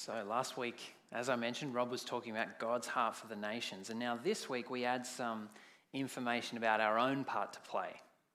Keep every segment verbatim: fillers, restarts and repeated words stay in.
So last week, as I mentioned, Rob was talking about God's heart for the nations. And now this week we add some information about our own part to play.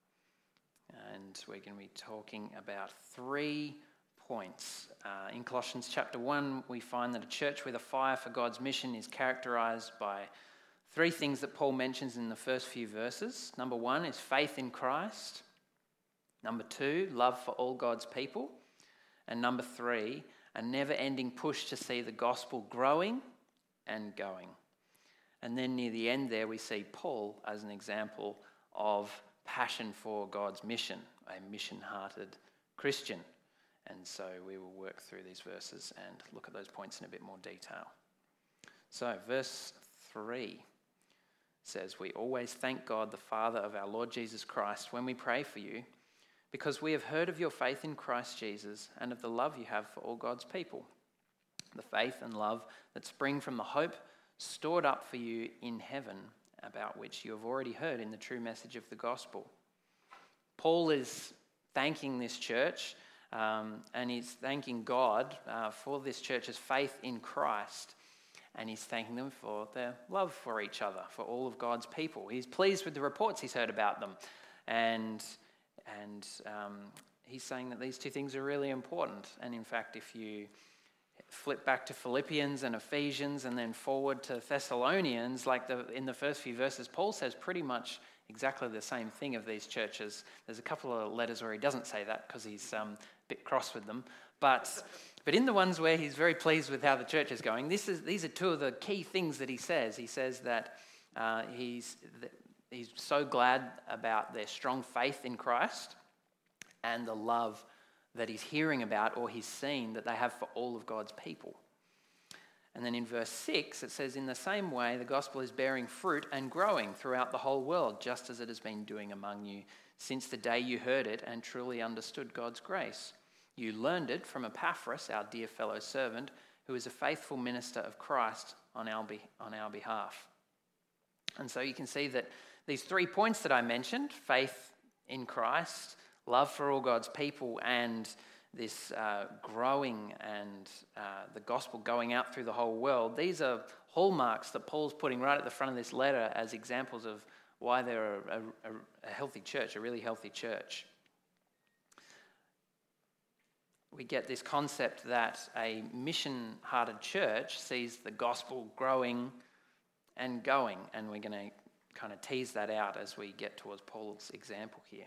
And we're going to be talking about three points. Uh, in Colossians chapter one, we find that a church with a fire for God's mission is characterized by three things that Paul mentions in the first few verses. Number one is faith in Christ. Number two, love for all God's people. And number three, a never-ending push to see the gospel growing and going. And then near the end there, we see Paul as an example of passion for God's mission, a mission-hearted Christian. And so we will work through these verses and look at those points in a bit more detail. So verse three says, "We always thank God, the Father of our Lord Jesus Christ, when we pray for you, because we have heard of your faith in Christ Jesus and of the love you have for all God's people, the faith and love that spring from the hope stored up for you in heaven, about which you have already heard in the true message of the gospel." Paul is thanking this church um, and he's thanking God uh, for this church's faith in Christ, and he's thanking them for their love for each other, for all of God's people. He's pleased with the reports he's heard about them, and And um, he's saying that these two things are really important. And in fact, if you flip back to Philippians and Ephesians and then forward to Thessalonians, like the, in the first few verses, Paul says pretty much exactly the same thing of these churches. There's a couple of letters where he doesn't say that because he's um, a bit cross with them. But but in the ones where he's very pleased with how the church is going, this is these are two of the key things that he says. He says that uh, he's... Th- He's so glad about their strong faith in Christ and the love that he's hearing about or he's seen that they have for all of God's people. And then in verse six, it says, "In the same way, the gospel is bearing fruit and growing throughout the whole world, just as it has been doing among you since the day you heard it and truly understood God's grace. You learned it from Epaphras, our dear fellow servant, who is a faithful minister of Christ on our, be- on our behalf." And so you can see that these three points that I mentioned, faith in Christ, love for all God's people, and this uh, growing and uh, the gospel going out through the whole world, these are hallmarks that Paul's putting right at the front of this letter as examples of why they're a, a, a healthy church, a really healthy church. We get this concept that a mission-hearted church sees the gospel growing and going, and we're going to kind of tease that out as we get towards Paul's example here.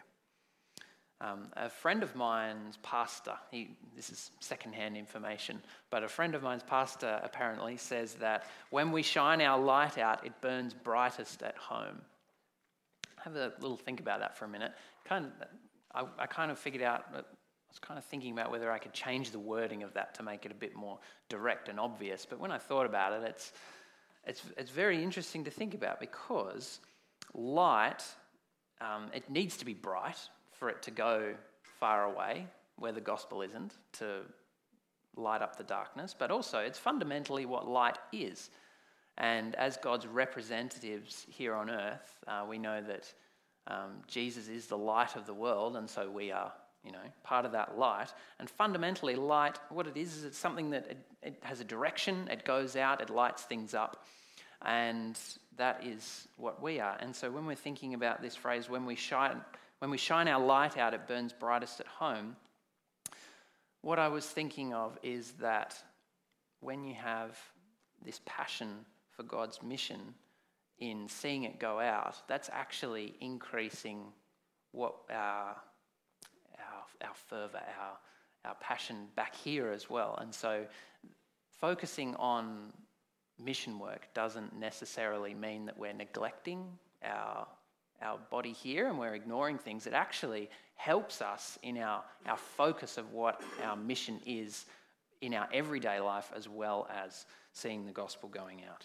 Um, a friend of mine's pastor, he, this is secondhand information, but a friend of mine's pastor apparently says that when we shine our light out, it burns brightest at home. Have a little think about that for a minute. Kind of, I, I kind of figured out, I was kind of thinking about whether I could change the wording of that to make it a bit more direct and obvious, but when I thought about it, it's It's it's very interesting to think about, because light, um, it needs to be bright for it to go far away where the gospel isn't, to light up the darkness, but also it's fundamentally what light is. And as God's representatives here on earth, uh, we know that um, Jesus is the light of the world, and so we are, you know, part of that light. And fundamentally, light, what it is, is it's something that it, it has a direction, it goes out, it lights things up, and that is what we are. And so when we're thinking about this phrase, when we shine, when we shine our light out, it burns brightest at home, what I was thinking of is that when you have this passion for God's mission in seeing it go out, that's actually increasing what our Our, our fervour, our, our passion back here as well. And so focusing on mission work doesn't necessarily mean that we're neglecting our, our body here and we're ignoring things. It actually helps us in our, our focus of what our mission is in our everyday life, as well as seeing the gospel going out.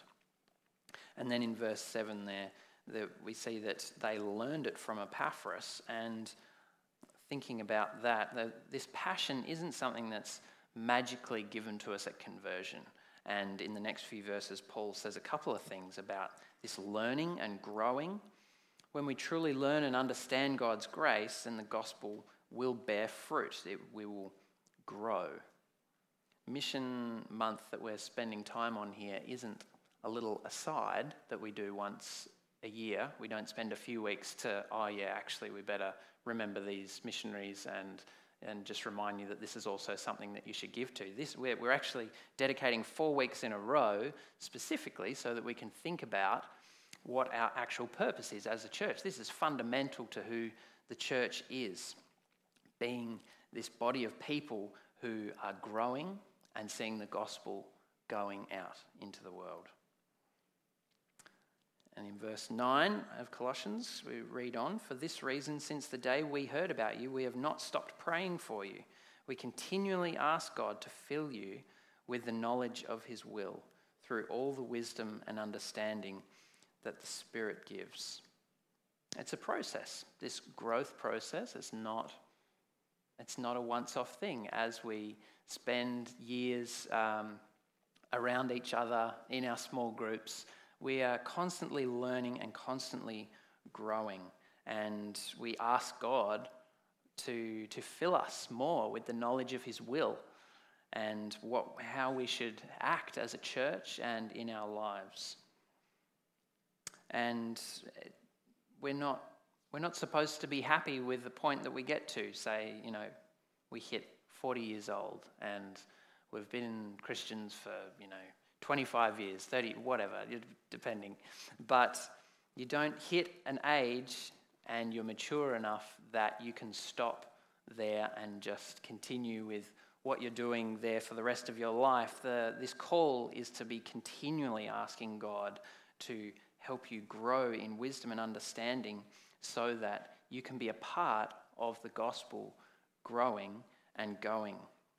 And then in verse seven there, the, we see that they learned it from Epaphras, and thinking about that, the, this passion isn't something that's magically given to us at conversion. And in the next few verses, Paul says a couple of things about this learning and growing. When we truly learn and understand God's grace, then the gospel will bear fruit. It, we will grow. mission month that we're spending time on here isn't a little aside that we do once a year. We don't spend a few weeks to, oh yeah, actually we better remember these missionaries and and just remind you that this is also something that you should give to. This we're, we're actually dedicating four weeks in a row specifically so that we can think about what our actual purpose is as a church. This is fundamental to who the church is, being this body of people who are growing and seeing the gospel going out into the world. And in verse nine of Colossians, we read on, "For this reason, since the day we heard about you, we have not stopped praying for you. We continually ask God to fill you with the knowledge of his will through all the wisdom and understanding that the Spirit gives." It's a process. This growth process is not, it's not a once-off thing. As we spend years um, around each other in our small groups, we are constantly learning and constantly growing, and we ask God to, to fill us more with the knowledge of his will and what, how we should act as a church and in our lives. And we're not, we're not supposed to be happy with the point that we get to. Say, you know, we hit forty years old and we've been Christians for, you know, twenty-five years, thirty, whatever, depending. But you don't hit an age and you're mature enough that you can stop there and just continue with what you're doing there for the rest of your life. The, this call is to be continually asking God to help you grow in wisdom and understanding so that you can be a part of the gospel growing and going.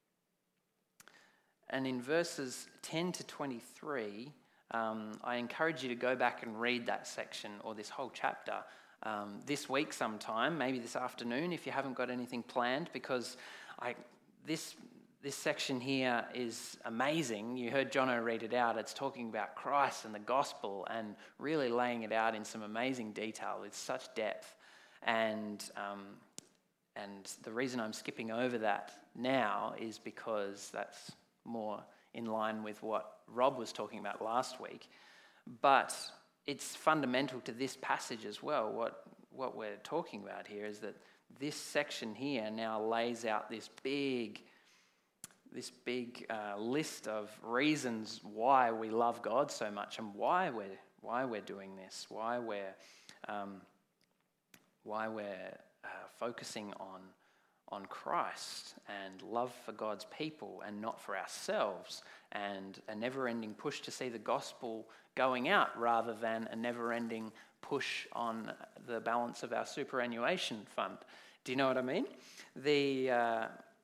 And in verses ten to twenty-three, um, I encourage you to go back and read that section or this whole chapter um, this week sometime, maybe this afternoon if you haven't got anything planned, because I this this section here is amazing. You heard Jono read it out. It's talking about Christ and the gospel and really laying it out in some amazing detail with such depth. And um, and the reason I'm skipping over that now is because that's more in line with what Rob was talking about last week. But it's fundamental to this passage as well. What, what we're talking about here is that this section here now lays out this big, this big uh, list of reasons why we love God so much and why we're why we're doing this, why we're um, why we're uh, focusing on. on Christ and love for God's people and not for ourselves, and a never-ending push to see the gospel going out rather than a never-ending push on the balance of our superannuation fund. Do you know what I mean? The uh,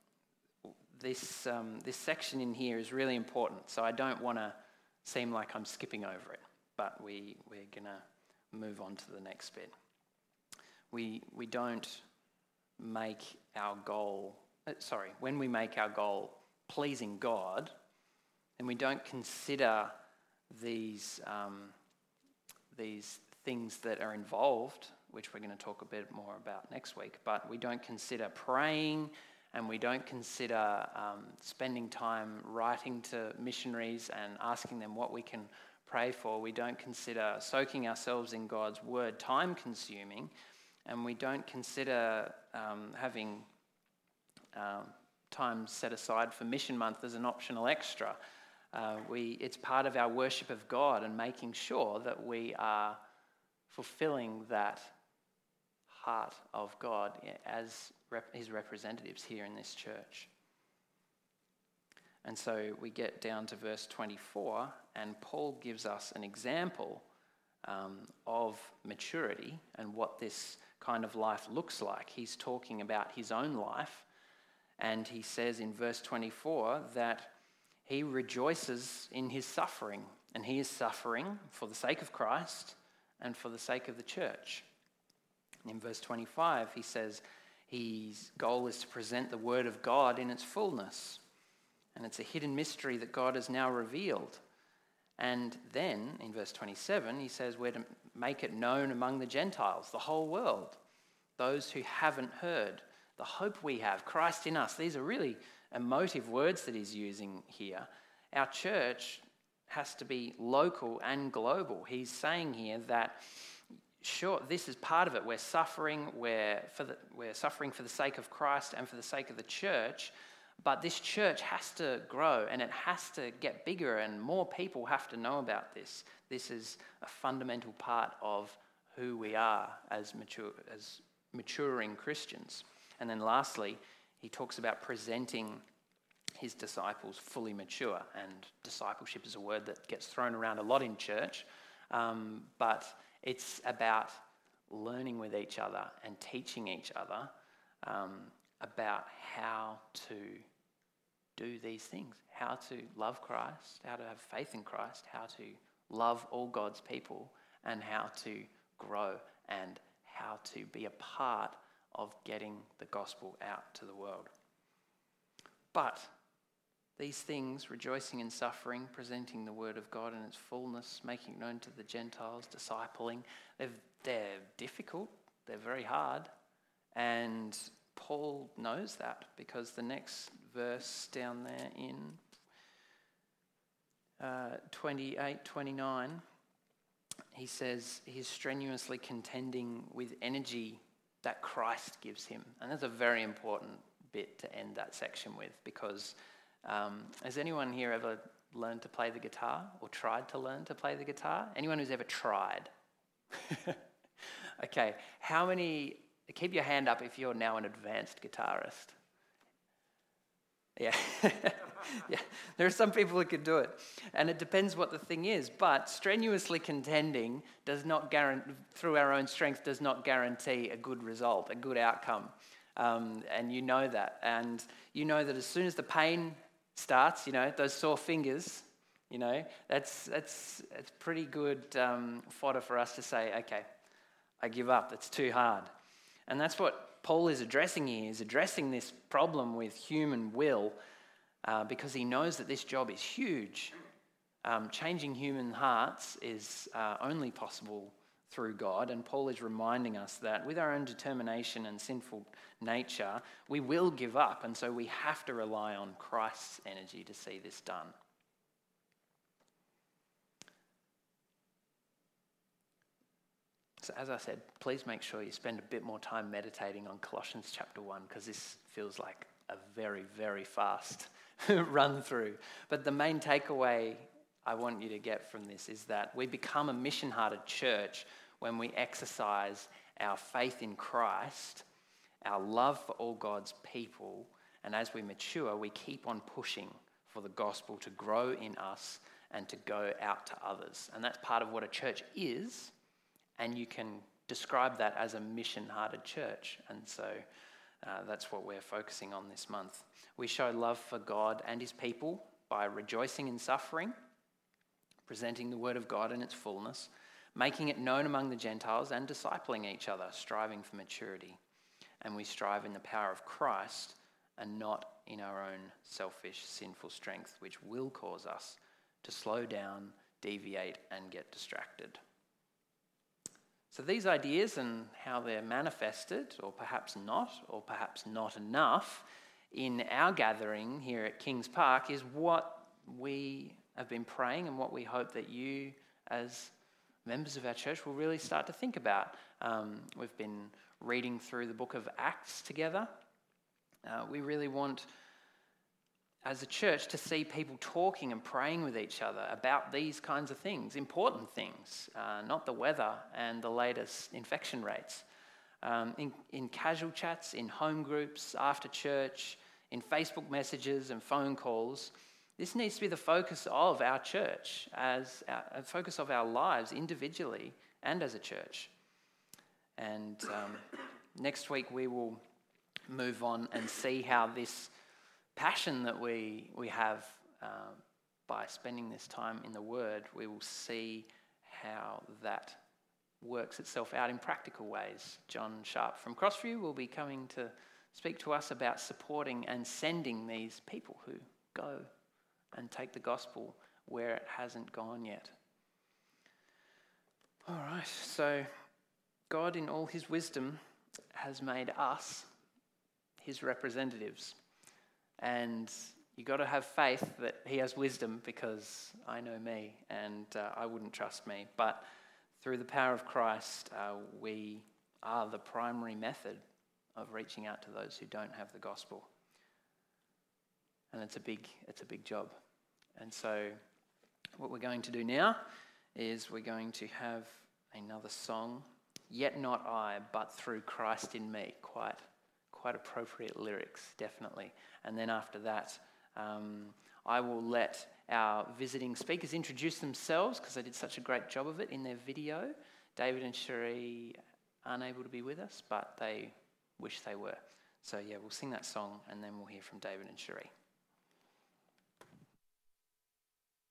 this um, this section in here is really important, so I don't want to seem like I'm skipping over it, but we we're gonna move on to the next bit. We we don't make our goal, sorry, when we make our goal pleasing God, and we don't consider these um, these things that are involved, which we're going to talk a bit more about next week, but we don't consider praying, and we don't consider um, spending time writing to missionaries and asking them what we can pray for. We don't consider soaking ourselves in God's word, time-consuming, and we don't consider um, having um, time set aside for Mission Month as an optional extra. Uh, we, it's part of our worship of God and making sure that we are fulfilling that heart of God as rep- his representatives here in this church. And so we get down to verse twenty-four, and Paul gives us an example um, of maturity and what this kind of life looks like. He's talking about his own life, and he says in verse twenty-four that he rejoices in his suffering, and he is suffering for the sake of Christ and for the sake of the church. And in verse twenty-five, he says his goal is to present the word of God in its fullness, and it's a hidden mystery that God has now revealed. And then in verse twenty-seven, he says we're to make it known among the Gentiles, the whole world, those who haven't heard, the hope we have, Christ in us. These are really emotive words that he's using here. Our church has to be local and global. He's saying here that, sure, this is part of it. We're suffering, we're, for the, we're suffering for the sake of Christ and for the sake of the church, but this church has to grow and it has to get bigger and more people have to know about this. This is a fundamental part of who we are as mature, as maturing Christians. And then lastly, he talks about presenting his disciples fully mature. And discipleship is a word that gets thrown around a lot in church, um, but it's about learning with each other and teaching each other um, about how to do these things, how to love Christ, how to have faith in Christ, how to love all God's people, and how to grow and how to be a part of getting the gospel out to the world. But these things, rejoicing in suffering, presenting the word of God in its fullness, making it known to the Gentiles, discipling, they're, they're difficult, they're very hard, and Paul knows that because the next verse down there in uh, twenty-eight, twenty-nine, he says he's strenuously contending with energy that Christ gives him. And that's a very important bit to end that section with, because um, has anyone here ever learned to play the guitar or tried to learn to play the guitar? Anyone who's ever tried? Okay, how many, keep your hand up if you're now an advanced guitarist. Yeah, yeah. There are some people who could do it, and it depends what the thing is. But strenuously contending does not guarantee, through our own strength, does not guarantee a good result, a good outcome, um, and you know that. And you know that as soon as the pain starts, you know those sore fingers, you know that's that's that's pretty good um, fodder for us to say, okay, I give up. It's too hard, and that's what Paul is addressing here, is addressing this problem with human will uh, because he knows that this job is huge. Um, changing human hearts is uh, only possible through God, and Paul is reminding us that with our own determination and sinful nature, we will give up, and so we have to rely on Christ's energy to see this done. So as I said, please make sure you spend a bit more time meditating on Colossians chapter one, because this feels like a very, very fast run through. But the main takeaway I want you to get from this is that we become a mission-hearted church when we exercise our faith in Christ, our love for all God's people, and as we mature, we keep on pushing for the gospel to grow in us and to go out to others. And that's part of what a church is. And you can describe that as a mission-hearted church. And so uh, that's what we're focusing on this month. We show love for God and his people by rejoicing in suffering, presenting the word of God in its fullness, making it known among the Gentiles, and discipling each other, striving for maturity. And we strive in the power of Christ and not in our own selfish, sinful strength, which will cause us to slow down, deviate, and get distracted. So these ideas and how they're manifested, or perhaps not, or perhaps not enough, in our gathering here at Kings Park is what we have been praying and what we hope that you as members of our church will really start to think about. Um, we've been reading through the book of Acts together. Uh, we really want, as a church, to see people talking and praying with each other about these kinds of things, important things, uh, not the weather and the latest infection rates. Um, in, in casual chats, in home groups, after church, in Facebook messages and phone calls, this needs to be the focus of our church, as a focus of our lives individually and as a church. And um, next week we will move on and see how this passion that we we have uh, by spending this time in the Word, we will see how that works itself out in practical ways. John Sharp from Crossview will be coming to speak to us about supporting and sending these people who go and take the gospel where it hasn't gone yet. All right, so God in all his wisdom has made us his representatives. And you got to have faith that he has wisdom, because I know me and uh, I wouldn't trust me. But through the power of Christ, uh, we are the primary method of reaching out to those who don't have the gospel. And it's a big, it's a big job. And so what we're going to do now is we're going to have another song, Yet Not I, But Through Christ in Me. Quite, quite appropriate lyrics, definitely. And then after that, um, I will let our visiting speakers introduce themselves, because they did such a great job of it in their video. David and Cherie aren't able to be with us, but they wish they were. So yeah, we'll sing that song and then we'll hear from David and Cherie.